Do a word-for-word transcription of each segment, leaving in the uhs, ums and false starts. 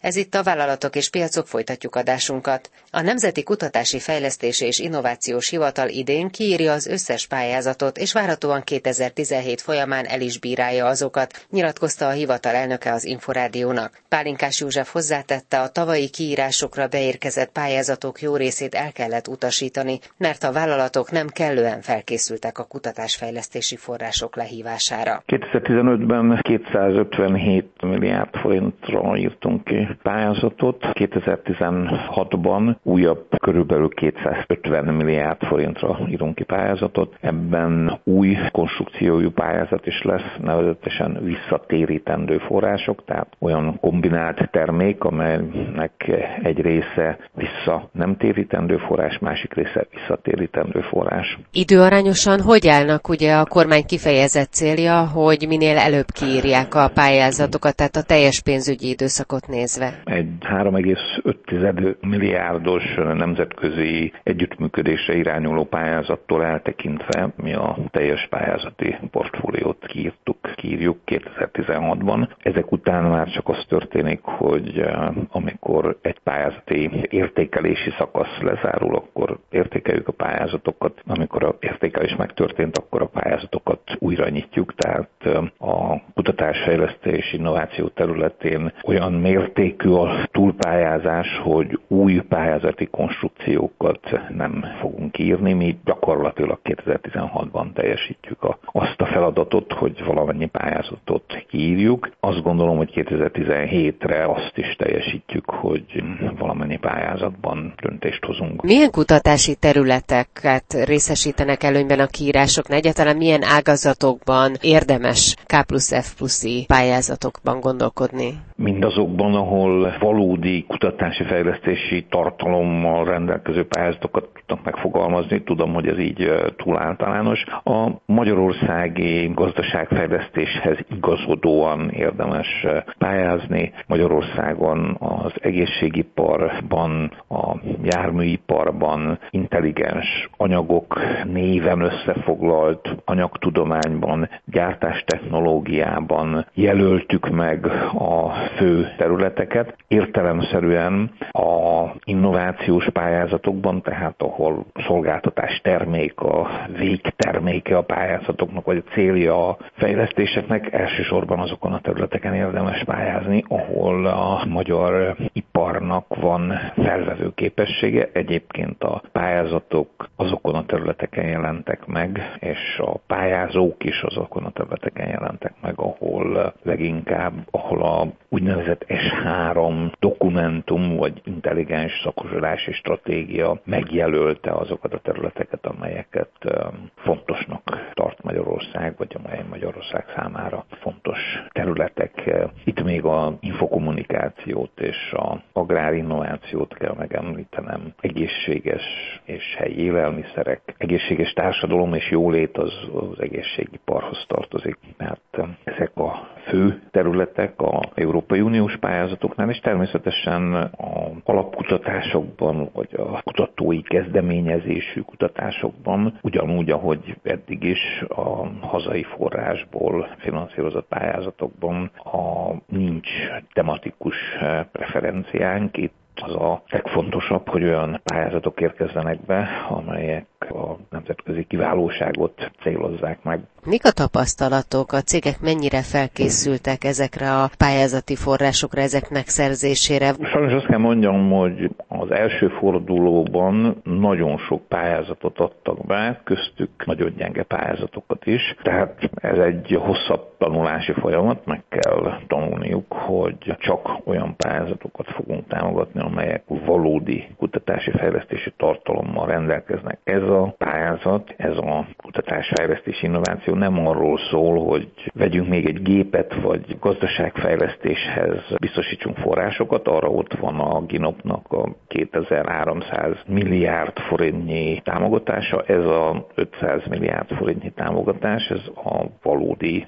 Ez itt a Vállalatok és Piacok, folytatjuk adásunkat. A Nemzeti Kutatási Fejlesztési és Innovációs Hivatal idén kiírja az összes pályázatot, és várhatóan kétezer-tizenhét folyamán el is bírálja azokat, nyilatkozta a hivatal elnöke az Inforádiónak. Pálinkás József hozzátette, a tavalyi kiírásokra beérkezett pályázatok jó részét el kellett utasítani, mert a vállalatok nem kellően felkészültek a kutatásfejlesztési források lehívására. kétezer-tizenötben kétszázötvenhét milliárd forintra írtunk ki pályázatot, kétezer-tizenhatban újabb körülbelül kétszázötven milliárd forintra írunk ki pályázatot. Ebben új konstrukciójú pályázat is lesz, nevezetesen visszatérítendő források, tehát olyan kombinált termék, amelynek egy része vissza nem térítendő forrás, másik része visszatérítendő forrás. Időarányosan hogy állnak? Ugye a kormány kifejezett célja, hogy minél előbb kiírják a pályázatokat, tehát a teljes pénzügyi időszakot nézve. Egy három egész öt milliárdos nemzetközi együttműködésre irányuló pályázattól eltekintve mi a teljes pályázati portfóliót kiírtuk, kiírjuk kétezer-tizenhatban. Ezek után már csak az történik, hogy amikor egy pályázati értékelési szakasz lezárul, akkor értékeljük a pályázatokat. Amikor az értékelés megtörtént, akkor a pályázatokat újra nyitjuk, tehát a kutatásfejlesztés innováció területén olyan mértékű a túlpályázás, hogy új pályázati konstrukciókat nem fogunk írni. Mi gyakorlatilag kétezer-tizenhatban teljesítjük a, azt a feladatot, hogy valamennyi pályázatot kiírjuk. Azt gondolom, hogy kétezer-tizenhétre azt is teljesítjük, hogy valamennyi pályázatban döntést hozunk. Milyen kutatási területeket részesítenek előnyben a kiírások? Egyáltalán milyen ágazatokban érdemes K plusz F pluszi pályázatokban gondolkodni? Mindazokban, ahol valódi kutatási fejlesztési tartalommal rendelkező pályázatokat tudnak megfogalmazni. Tudom, hogy ez így túl általános. A magyarországi gazdaságfejlesztéshez igazodóan érdemes pályázni. Magyarországon az egészségiparban, a járműiparban, intelligens anyagok néven összefoglalt anyagtudományban, gyártástechnológiában jelöltük meg a fő területeket. Értelemszerűen a innovációs pályázatokban, tehát ahol szolgáltatás termék, a végterméke a pályázatoknak, vagy a célja a fejlesztéseknek, elsősorban azokon a területeken érdemes pályázni, ahol a magyar iparnak van felvevő képessége. Egyébként a pályázatok azokon a területeken jelentek meg, és a pályázók is azokon a területeken jelentek meg, ahol leginkább, ahol a úgynevezett es három dokumentum, vagy intelligens szakosodási stratégia megjelölte azokat a területeket, amelyeket fontosnak tart Magyarország, vagy amely Magyarország számára fontos területek. Itt még a infokommunikációt és az agrárinnovációt kell megemlítenem. Egészséges és helyi élelmiszerek, egészséges társadalom és jólét az, az egészségiparhoz tartozik. Tehát ezek a fő területek a Európai Uniós pályázatoknál, és természetesen a alapkutatásokban, vagy a kutatói kezdeményezésű kutatásokban, ugyanúgy, ahogy eddig is a hazai forrásból finanszírozott pályázatokban a nincs tematikus preferenciánk. Itt az a legfontosabb, hogy olyan pályázatok érkezzenek be, amelyek a nemzetközi kiválóságot célozzák meg. Mik a tapasztalatok? A cégek mennyire felkészültek ezekre a pályázati forrásokra, ezek megszerzésére? Sajnos azt kell mondjam, hogy az első fordulóban nagyon sok pályázatot adtak be, köztük nagyon gyenge pályázatokat is. Tehát ez egy hosszabb tanulási folyamat, meg kell tanulniuk, hogy csak olyan pályázatokat fogunk támogatni, amelyek valódi kutatási fejlesztési tartalommal rendelkeznek. Ez a pályázat, ez a kutatásfejlesztési innováció nem arról szól, hogy vegyünk még egy gépet, vagy gazdaságfejlesztéshez biztosítsunk forrásokat. Arra ott van a Ginopnak a kétezer-háromszáz milliárd forintnyi támogatása. Ez a ötszáz milliárd forintnyi támogatás, ez a valódi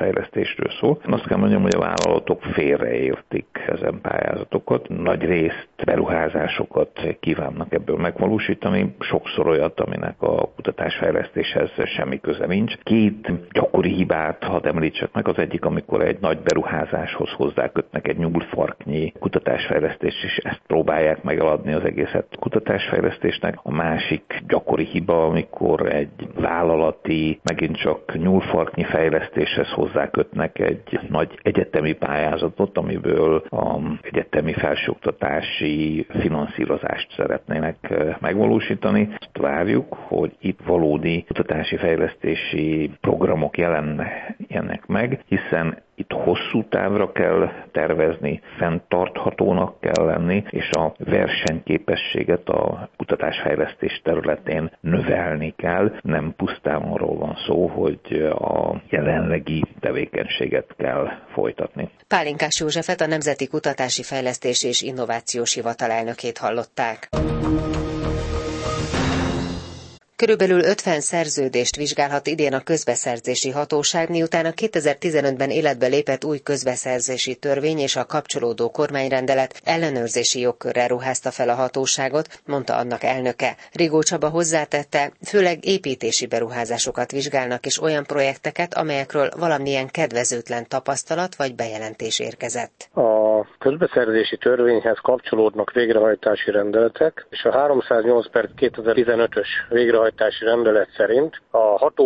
kutatásfejlesztésről szól. Azt kell mondjam, hogy a vállalatok félreértik ezen pályázatokat. Nagy részt beruházásokat kívánnak ebből megvalósítani, sokszor olyat, aminek a kutatásfejlesztéshez semmi köze nincs. Két gyakori hibát hadd említsek meg, az egyik, amikor egy nagy beruházáshoz hozzákötnek egy nyúlfarknyi kutatásfejlesztést, és ezt próbálják megaladni az egészet kutatásfejlesztésnek. A másik gyakori hiba, amikor egy vállalati, megint csak nyúlfarknyi fejlesztéshez hozzákötnek egy nagy egyetemi pályázatot, amiből az egyetemi felsőoktatási finanszírozást szeretnének megvalósítani. Azt várjuk, hogy itt valódi kutatási fejlesztési programok jelennek meg, hiszen itt hosszú távra kell tervezni, fenntarthatónak kell lenni, és a versenyképességet a kutatásfejlesztés területén növelni kell. Nem pusztán arról van szó, hogy a jelenlegi tevékenységet kell folytatni. Pálinkás Józsefet, a Nemzeti Kutatási Fejlesztési és Innovációs Hivatal elnökét hallották. Körülbelül ötven szerződést vizsgálhat idén a közbeszerzési hatóság, miután a kétezer-tizenötben életbe lépett új közbeszerzési törvény és a kapcsolódó kormányrendelet ellenőrzési jogkörrel ruházta fel a hatóságot, mondta annak elnöke. Rigó Csaba hozzátette, főleg építési beruházásokat vizsgálnak és olyan projekteket, amelyekről valamilyen kedvezőtlen tapasztalat vagy bejelentés érkezett. A közbeszerzési törvényhez kapcsolódnak végrehajtási rendeletek, és a háromszáznyolc per kétezer-tizenötös végrehajtási rendelet szerint a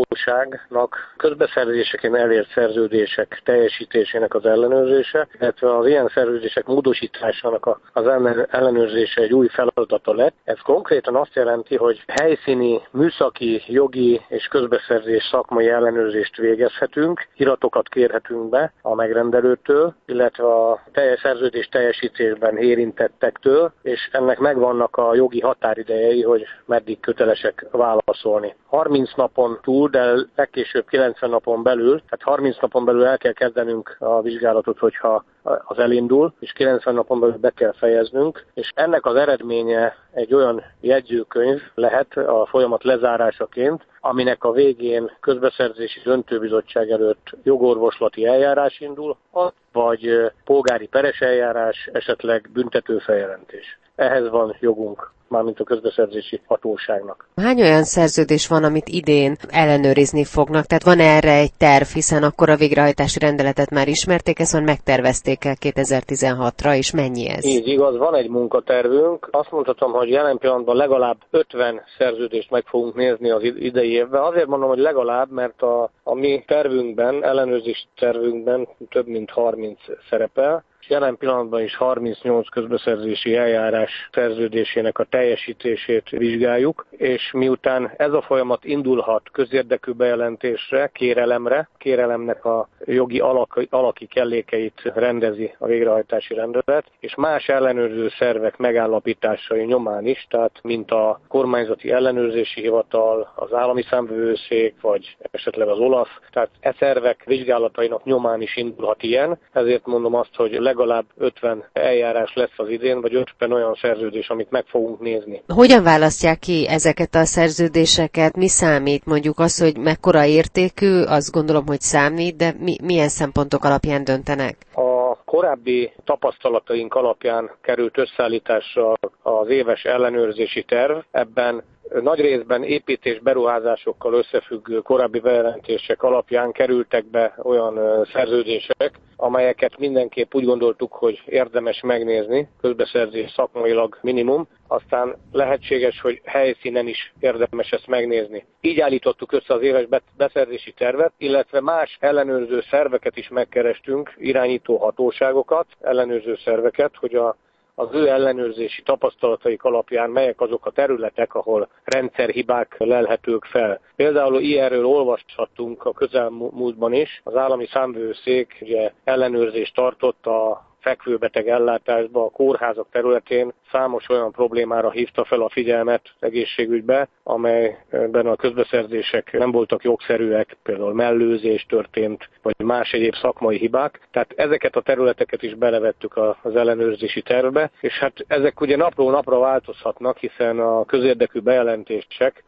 hatóságnak közbeszerzéseken elért szerződések teljesítésének az ellenőrzése, illetve az ilyen szerződések módosításának az ellenőrzése egy új feladata lett. Ez konkrétan azt jelenti, hogy helyszíni, műszaki, jogi és közbeszerzés szakmai ellenőrzést végezhetünk, iratokat kérhetünk be a megrendelőtől, illetve a teljes szerződés teljesítésben érintettektől, és ennek megvannak a jogi határidejei, hogy meddig kötelesek válaszolni. harminc napon túl, de legkésőbb kilencven napon belül, tehát harminc napon belül el kell kezdenünk a vizsgálatot, hogyha az elindul, és kilencven napon belül be kell fejeznünk, és ennek az eredménye egy olyan jegyzőkönyv lehet a folyamat lezárásaként, aminek a végén közbeszerzési döntőbizottság előtt jogorvoslati eljárás indulhat, vagy polgári peres eljárás, esetleg büntető feljelentés. Ehhez van jogunk, mármint a közbeszerzési hatóságnak. Hány olyan szerződés van, amit idén ellenőrizni fognak? Tehát van erre egy terv, hiszen akkor a végrehajtási rendeletet már ismerték, ezt már megtervezték el kétezer-tizenhatra, és mennyi ez? Így igaz, van egy munkatervünk. Azt mondhatom, hogy jelen pillanatban legalább ötven szerződést meg fogunk nézni az idei évben. Azért mondom, hogy legalább, mert a, a mi tervünkben, ellenőrzési tervünkben több mint harminc szerepel. Jelen pillanatban is harmincnyolc közbeszerzési eljárás szerződésének a teljesítését vizsgáljuk, és miután ez a folyamat indulhat közérdekű bejelentésre, kérelemre, kérelemnek a jogi alaki, alaki kellékeit rendezi a végrehajtási rendelet, és más ellenőrző szervek megállapításai nyomán is, tehát mint a kormányzati ellenőrzési hivatal, az állami számvevőszék, vagy esetleg az OLAF, tehát e szervek vizsgálatainak nyomán is indulhat ilyen, ezért mondom azt, hogy legalább ötven eljárás lesz az idén, vagy ötven olyan szerződés, amit meg fogunk nézni. Hogyan választják ki ezeket a szerződéseket? Mi számít? Mondjuk az, hogy mekkora értékű, azt gondolom, hogy számít, de mi, milyen szempontok alapján döntenek? A korábbi tapasztalataink alapján került összeállításra az éves ellenőrzési terv. Ebben nagy részben építés beruházásokkal összefüggő korábbi bejelentések alapján kerültek be olyan szerződések, amelyeket mindenképp úgy gondoltuk, hogy érdemes megnézni, közbeszerzés szakmailag minimum, aztán lehetséges, hogy helyszínen is érdemes ezt megnézni. Így állítottuk össze az éves beszerzési tervet, illetve más ellenőrző szerveket is megkerestünk, irányító hatóságokat, ellenőrző szerveket, hogy a az ő ellenőrzési tapasztalataik alapján melyek azok a területek, ahol rendszerhibák lelhetők fel. Például ilyenről olvashattunk a közelmúltban is. Az állami számvevőszék ugye ellenőrzést tartott a fekvőbeteg ellátásba, a kórházak területén számos olyan problémára hívta fel a figyelmet egészségügybe, amelyben a közbeszerzések nem voltak jogszerűek, például mellőzés történt, vagy más egyéb szakmai hibák. Tehát ezeket a területeket is belevettük az ellenőrzési tervbe, és hát ezek ugye napról napra változhatnak, hiszen a közérdekű bejelentések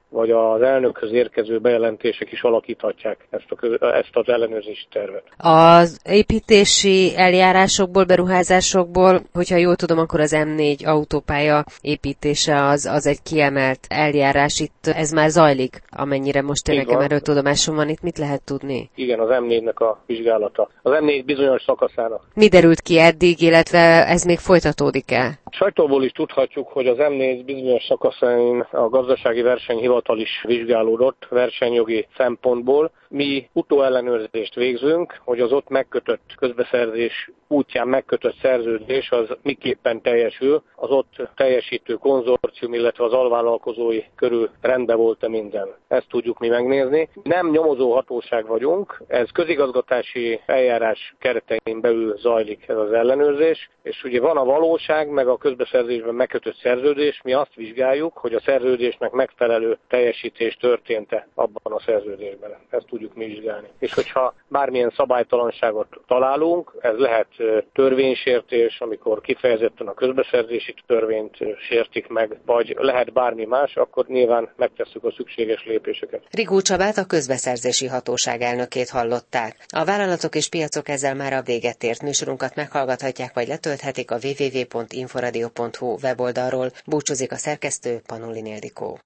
vagy az elnökhöz érkező bejelentések is alakíthatják ezt, a, ezt az ellenőrzési tervet. Az építési eljárásokból, beruházásokból, hogyha jól tudom, akkor az em négy autópálya építése az, az egy kiemelt eljárás. Itt ez már zajlik, amennyire most tényleg erről tudomásom van. Itt mit lehet tudni? Igen, az em négynek a vizsgálata. Az em négy bizonyos szakaszának. Mi derült ki eddig, illetve ez még folytatódik-e? Sajtóból is tudhatjuk, hogy az em négy bizonyos szakaszán a gazdasági versenyhivatal is vizsgálódott versenyjogi szempontból. Mi utóellenőrzést végzünk, hogy az ott megkötött közbeszerzés útján megkötött szerződés az miképpen teljesül, az ott teljesítő konzorcium, illetve az alvállalkozói körül rendben volt-e minden. Ezt tudjuk mi megnézni. Nem nyomozó hatóság vagyunk, ez közigazgatási eljárás keretein belül zajlik ez az ellenőrzés, és ugye van a valóság, meg a közbeszerzésben megkötött szerződés, mi azt vizsgáljuk, hogy a szerződésnek megfelelő teljesítés történt-e abban a szerződésben. Ezt tudjuk mi vizsgálni. És hogyha bármilyen szabálytalanságot találunk, ez lehet törvénysértés, amikor kifejezetten a közbeszerzési törvényt sértik meg, vagy lehet bármi más, akkor nyilván megtesszük a szükséges lépéseket. Rigó Csabát, a közbeszerzési hatóság elnökét hallották. A vállalatok és piacok ezzel már a véget ért. Műsorunkat meghallgathatják, vagy letölthetik a double-u double-u double-u pont inforadio pont hu weboldalról. Búcsúzik a szerkesztő, Panulin Ildikó.